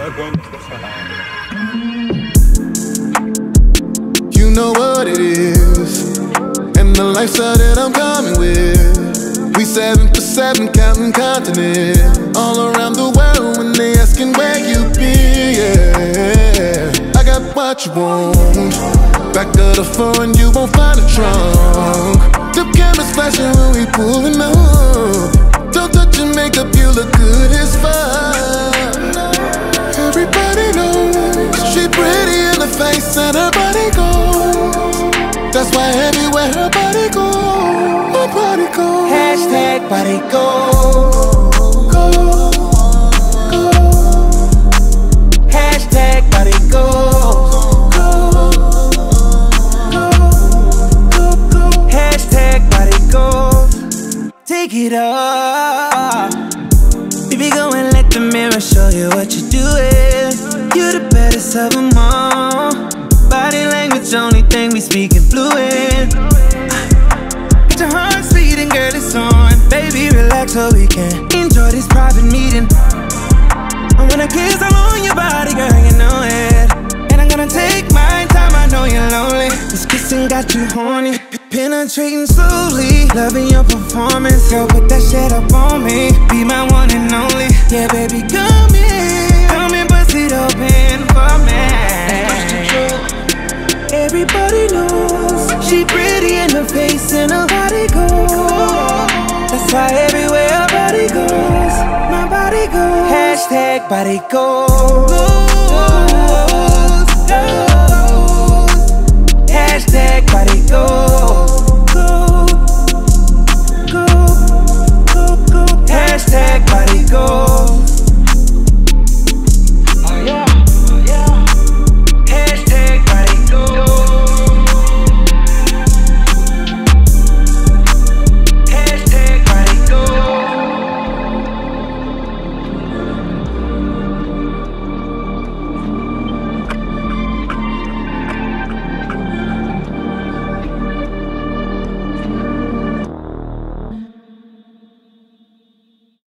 You know what it is, and the lifestyle that I'm coming with. We 7 for 7 counting continents, all around the world when they asking where you been, yeah. I got what you want, back of the phone you won't find a trunk. The cameras flashing when we pulling up. Don't touch your makeup, you look good as fuck. Everybody knows she pretty in the face and her body goes. That's why everywhere her body goes, her body goes. Hashtag body goes. Hashtag body goes. Hashtag body goes. Take it off. Baby, go and let the mirror show you what you're doing. You the baddest of them all. Body language, only thing we speaking fluent. Get your heart speeding, girl, it's on. Baby, relax so we can enjoy this private meeting. I wanna kiss all on your body, girl, you know it. And I'm gonna take my time, I know you're lonely. This kissing got you horny, penetrating slowly. Loving your performance, girl, put that shit up on me. Be my one and only, yeah, baby, come in, bust it open for me. Everybody knows she pretty in her face and her body goes. That's why everywhere her body goes, my body goes. Hashtag body goes. Hashtag body goes.